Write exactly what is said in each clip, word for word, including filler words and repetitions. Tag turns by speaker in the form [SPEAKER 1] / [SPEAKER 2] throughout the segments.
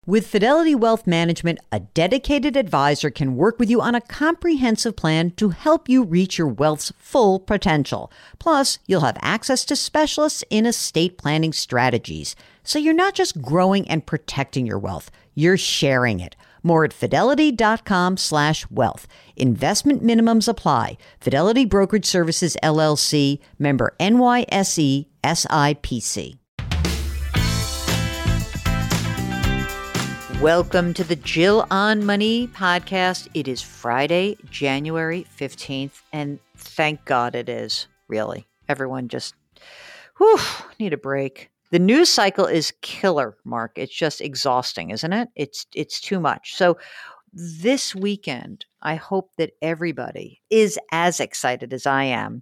[SPEAKER 1] With Fidelity Wealth Management, a dedicated advisor can work with you on a comprehensive plan to help you reach your wealth's full potential. Plus, you'll have access to specialists in estate planning strategies. So you're not just growing and protecting your wealth, you're sharing it. More at fidelity.com slash wealth. Investment minimums apply. Fidelity Brokerage Services, L L C, member N Y S E, S I P C. Welcome to the Jill on Money podcast. It is Friday, January fifteenth, and thank God it is, really. Everyone just, whew, need a break. The news cycle is killer, Mark. It's just exhausting, isn't it? It's it's too much. So this weekend, I hope that everybody is as excited as I am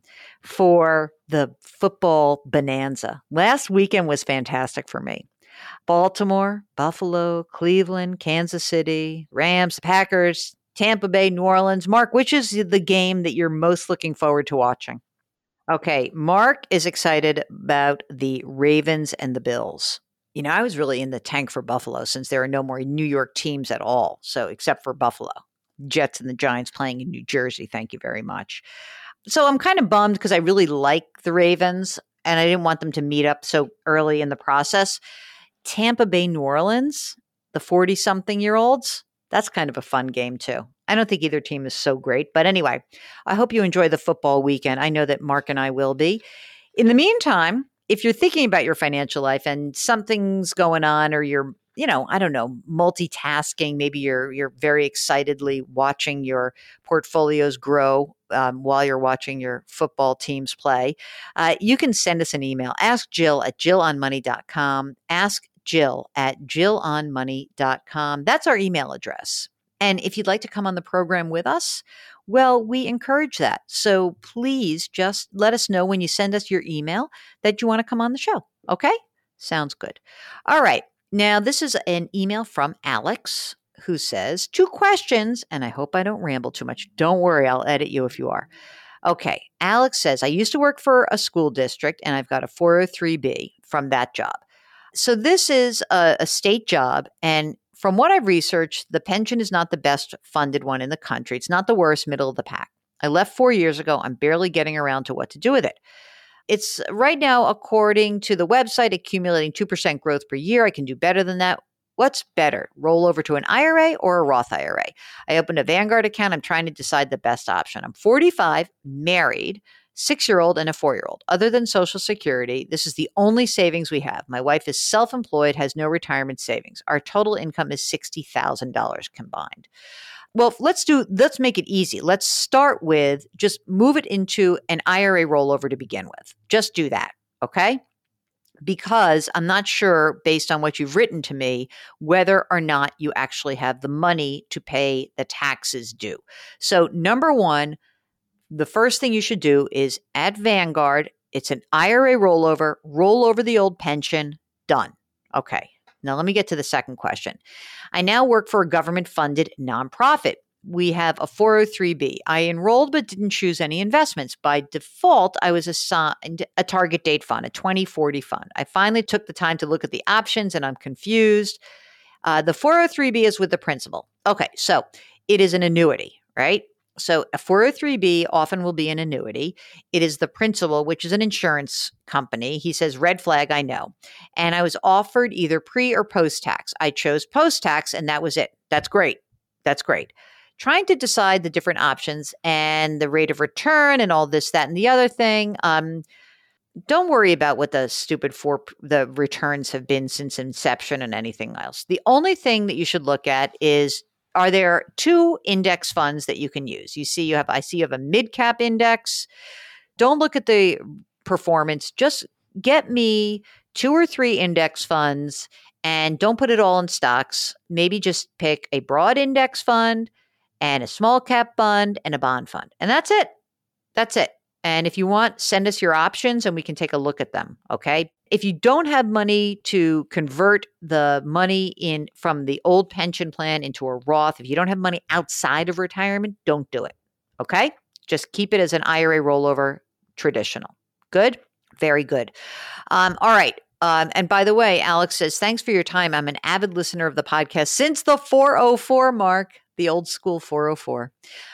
[SPEAKER 1] for the football bonanza. Last weekend was fantastic for me. Baltimore, Buffalo, Cleveland, Kansas City, Rams, Packers, Tampa Bay, New Orleans. Mark, which is the game that you're most looking forward to watching? Okay, Mark is excited about the Ravens and the Bills. You know, I was really in the tank for Buffalo since there are no more New York teams at all. So except for Buffalo, Jets and the Giants playing in New Jersey. Thank you very much. So I'm kind of bummed because I really like the Ravens and I didn't want them to meet up so early in the process. Tampa Bay, New Orleans, the forty-something-year-olds, that's kind of a fun game too. I don't think either team is so great. But anyway, I hope you enjoy the football weekend. I know that Mark and I will be. In the meantime, if you're thinking about your financial life and something's going on or you're, you know, I don't know, multitasking, maybe you're you're very excitedly watching your portfolios grow um, while you're watching your football teams play, uh, you can send us an email. Ask Jill at jill on money dot com. Ask Jill at jill on money dot com. That's our email address. And if you'd like to come on the program with us, well, we encourage that. So please just let us know when you send us your email that you want to come on the show. Okay? Sounds good. All right. Now, this is an email from Alex who says, two questions, and I hope I don't ramble too much. Don't worry, I'll edit you if you are. Okay. Alex says, I used to work for a school district and I've got a four oh three B from that job. So this is a, a state job, and from what I've researched, the pension is not the best funded one in the country. It's not the worst, middle of the pack. I left four years ago. I'm barely getting around to what to do with it. It's right now, according to the website, accumulating two percent growth per year. I can do better than that. What's better, roll over to an I R A or a Roth I R A? I opened a Vanguard account. I'm trying to decide the best option. I'm forty-five, married, six-year-old and a four-year-old. Other than Social Security, this is the only savings we have. My wife is self-employed, has no retirement savings. Our total income is sixty thousand dollars combined. Well, let's do, let's make it easy. Let's start with just move it into an I R A rollover to begin with. Just do that, okay? Because I'm not sure, based on what you've written to me, whether or not you actually have the money to pay the taxes due. So number one, the first thing you should do is at Vanguard, it's an I R A rollover, roll over the old pension, done. Okay. Now let me get to the second question. I now work for a government-funded nonprofit. We have a four oh three B. I enrolled but didn't choose any investments. By default, I was assigned a target date fund, a twenty forty fund. I finally took the time to look at the options and I'm confused. Uh, the four oh three B is with the principal. Okay, so it is an annuity, right? So a four oh three B often will be an annuity. It is the principal, which is an insurance company. He says, red flag, I know. And I was offered either pre or post-tax. I chose post-tax and that was it. That's great. That's great. Trying to decide the different options and the rate of return and all this, that, and the other thing. Um, don't worry about what the stupid for the returns have been since inception and anything else. The only thing that you should look at is, are there two index funds that you can use? You see, you have, I see you have a mid-cap index. Don't look at the performance. Just get me two or three index funds and don't put it all in stocks. Maybe just pick a broad index fund and a small cap fund and a bond fund. And that's it. That's it. And if you want, send us your options and we can take a look at them. Okay. If you don't have money to convert the money in from the old pension plan into a Roth, if you don't have money outside of retirement, don't do it. Okay. Just keep it as an I R A rollover, traditional. Good. Very good. Um, all right. Um, and by the way, Alex says, thanks for your time. I'm an avid listener of the podcast since the four oh four mark, the old school four oh four.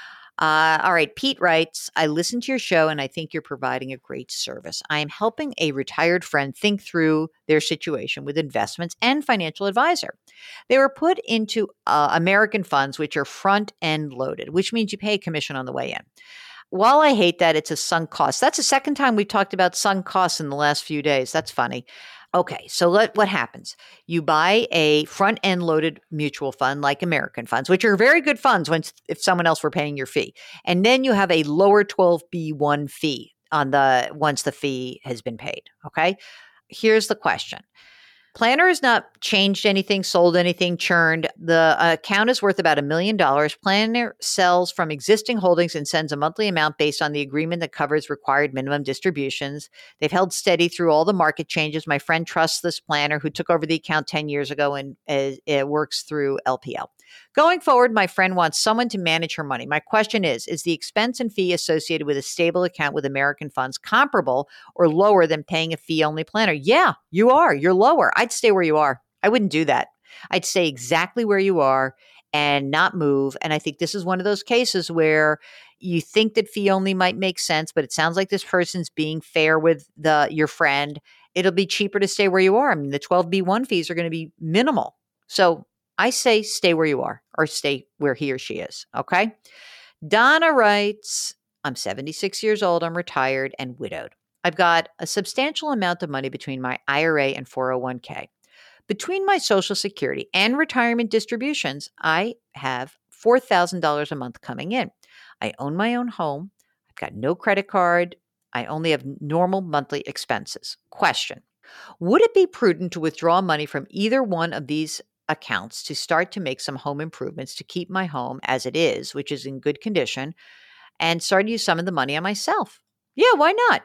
[SPEAKER 1] Uh, all right. Pete writes, I listen to your show and I think you're providing a great service. I am helping a retired friend think through their situation with investments and financial advisor. They were put into uh, American funds, which are front end loaded, which means you pay a commission on the way in. While I hate that, it's a sunk cost. That's the second time we've talked about sunk costs in the last few days. That's funny. Okay, so let, what happens? You buy a front-end loaded mutual fund like American funds, which are very good funds once if someone else were paying your fee. And then you have a lower twelve B one fee on the once the fee has been paid, okay? Here's the question. Planner has not changed anything, sold anything, churned. The account is worth about a million dollars. Planner sells from existing holdings and sends a monthly amount based on the agreement that covers required minimum distributions. They've held steady through all the market changes. My friend trusts this planner who took over the account ten years ago and uh, it works through L P L. Going forward, my friend wants someone to manage her money. My question is, is the expense and fee associated with a stable account with American funds comparable or lower than paying a fee-only planner? Yeah, you are. You're lower. I'd stay where you are. I wouldn't do that. I'd stay exactly where you are and not move. And I think this is one of those cases where you think that fee-only might make sense, but it sounds like this person's being fair with the your friend. It'll be cheaper to stay where you are. I mean, the twelve B one fees are going to be minimal. So I say stay where you are or stay where he or she is. Okay. Donna writes, I'm seventy-six years old. I'm retired and widowed. I've got a substantial amount of money between my I R A and four oh one k. Between my Social Security and retirement distributions, I have four thousand dollars a month coming in. I own my own home. I've got no credit card. I only have normal monthly expenses. Question. Would it be prudent to withdraw money from either one of these accounts to start to make some home improvements to keep my home as it is, which is in good condition, and start to use some of the money on myself? Yeah, why not?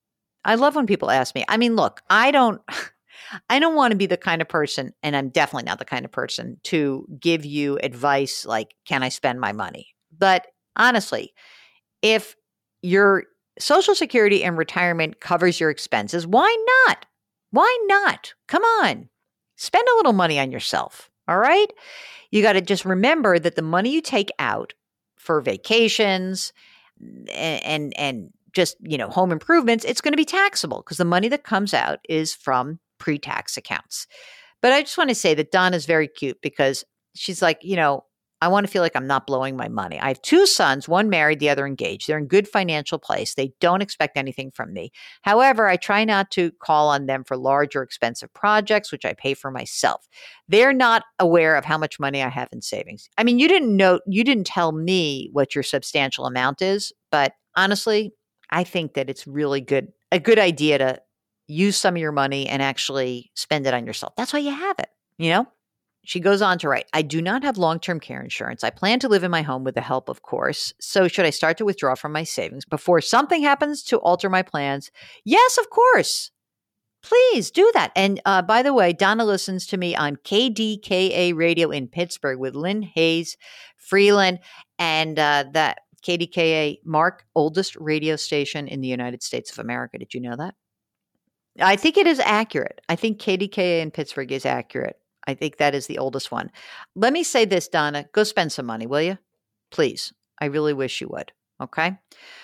[SPEAKER 1] I love when people ask me. I mean, look, I don't I don't want to be the kind of person, and I'm definitely not the kind of person to give you advice like, can I spend my money? But honestly, if your Social Security and retirement covers your expenses, why not? Why not? Come on. Spend a little money on yourself, all right? You got to just remember that the money you take out for vacations and, and and just, you know, home improvements, it's going to be taxable because the money that comes out is from pre-tax accounts. But I just want to say that Donna's very cute because she's like, you know, I want to feel like I'm not blowing my money. I have two sons, one married, the other engaged. They're in good financial place. They don't expect anything from me. However, I try not to call on them for large or expensive projects, which I pay for myself. They're not aware of how much money I have in savings. I mean, you didn't know, you didn't tell me what your substantial amount is, but honestly, I think that it's really good, a good idea to use some of your money and actually spend it on yourself. That's why you have it, you know? She goes on to write, I do not have long-term care insurance. I plan to live in my home with the help, of course. So should I start to withdraw from my savings before something happens to alter my plans? Yes, of course. Please do that. And uh, by the way, Donna listens to me on K D K A radio in Pittsburgh with Lynn Hayes, Freeland, and uh, that K D K A, Mark, oldest radio station in the United States of America. Did you know that? I think it is accurate. I think K D K A in Pittsburgh is accurate. I think that is the oldest one. Let me say this, Donna. Go spend some money, will you? Please. I really wish you would. Okay.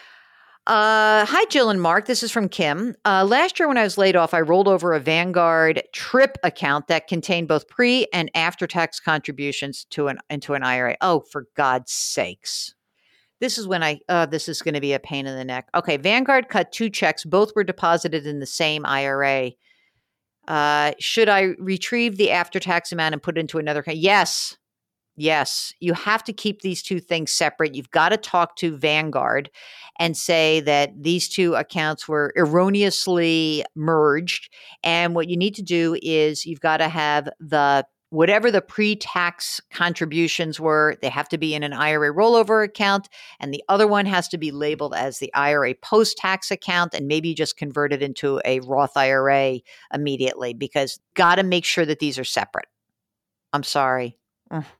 [SPEAKER 1] Uh, hi, Jill and Mark. This is from Kim. Uh, last year when I was laid off, I rolled over a Vanguard TRIP account that contained both pre and after-tax contributions to an into an I R A. Oh, for God's sakes. This is when I, uh, this is going to be a pain in the neck. Okay. Vanguard cut two checks. Both were deposited in the same I R A. Uh, should I retrieve the after-tax amount and put it into another account? Yes. Yes. You have to keep these two things separate. You've got to talk to Vanguard and say that these two accounts were erroneously merged. And what you need to do is you've got to have the whatever the pre-tax contributions were, they have to be in an I R A rollover account, and the other one has to be labeled as the I R A post-tax account, and maybe you just convert it into a Roth I R A immediately because got to make sure that these are separate. I'm sorry.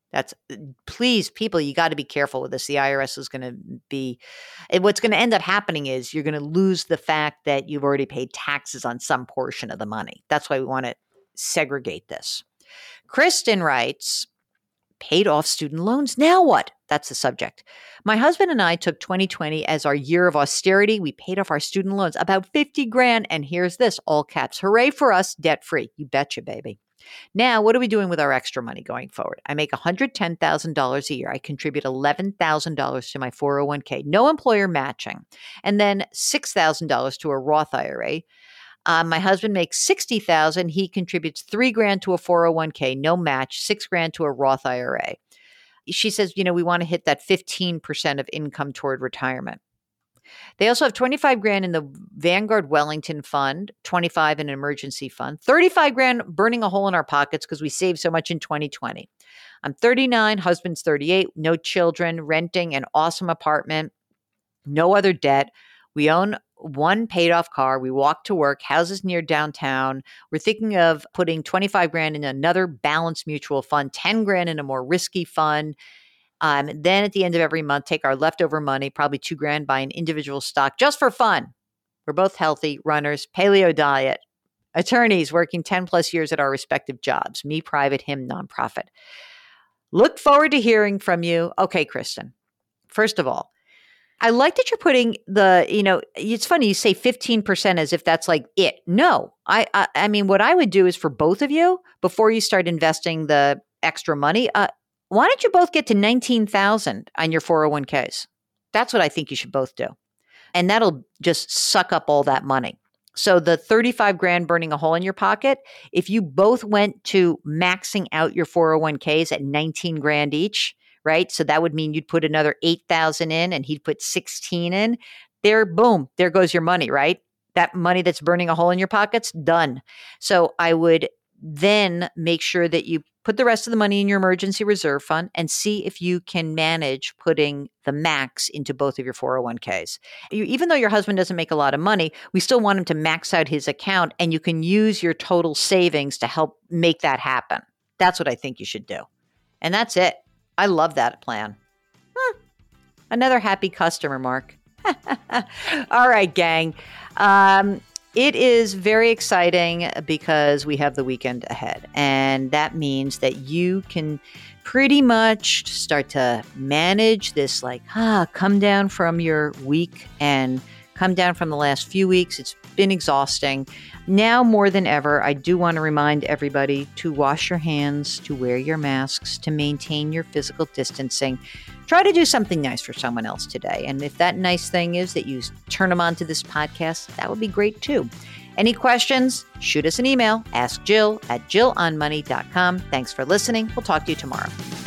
[SPEAKER 1] That's please, people, you got to be careful with this. The I R S is going to be, and what's going to end up happening is you're going to lose the fact that you've already paid taxes on some portion of the money. That's why we want to segregate this. Kristen writes, paid off student loans. Now what? That's the subject. My husband and I took twenty twenty as our year of austerity. We paid off our student loans, about fifty grand. And here's this, all caps. Hooray for us, debt free. You betcha, baby. Now, what are we doing with our extra money going forward? I make one hundred ten thousand dollars a year. I contribute eleven thousand dollars to my four oh one k, no employer matching, and then six thousand dollars to a Roth I R A. Um, my husband makes sixty thousand dollars. He contributes three grand to a four oh one k, no match, six grand to a Roth I R A. She says, you know, we want to hit that fifteen percent of income toward retirement. They also have twenty-five grand in the Vanguard Wellington Fund, twenty-five in an emergency fund, thirty-five grand burning a hole in our pockets because we saved so much in twenty twenty. I'm thirty-nine, husband's thirty-eight, no children, renting an awesome apartment, no other debt. We own one paid off car. We walk to work, houses near downtown. We're thinking of putting twenty-five grand in another balanced mutual fund, ten grand in a more risky fund. Um, then at the end of every month, take our leftover money, probably two grand, buy an individual stock just for fun. We're both healthy, runners, paleo diet, attorneys working ten plus years at our respective jobs, me private, him nonprofit. Look forward to hearing from you. Okay, Kristen, first of all, I like that you're putting the, you know, it's funny, you say fifteen percent as if that's like it. No, I, I, I mean, what I would do is for both of you, before you start investing the extra money, uh, why don't you both get to nineteen thousand on your four oh one k's? That's what I think you should both do. And that'll just suck up all that money. So the thirty-five grand burning a hole in your pocket, if you both went to maxing out your four oh one k's at nineteen grand each, right? So that would mean you'd put another eight thousand in and he'd put sixteen in. There, boom, there goes your money, right? That money that's burning a hole in your pockets, done. So I would then make sure that you put the rest of the money in your emergency reserve fund and see if you can manage putting the max into both of your four oh one k's. You, even though your husband doesn't make a lot of money, we still want him to max out his account, and you can use your total savings to help make that happen. That's what I think you should do. And that's it. I love that plan. Hmm. Another happy customer, Mark. All right, gang. Um, It is very exciting because we have the weekend ahead. And that means that you can pretty much start to manage this, like, ah, come down from your week and come down from the last few weeks. It's been exhausting. Now more than ever, I do want to remind everybody to wash your hands, to wear your masks, to maintain your physical distancing. Try to do something nice for someone else today. And if that nice thing is that you turn them on to this podcast, that would be great too. Any questions? Shoot us an email. Ask Jill at jill on money dot com. Thanks for listening. We'll talk to you tomorrow.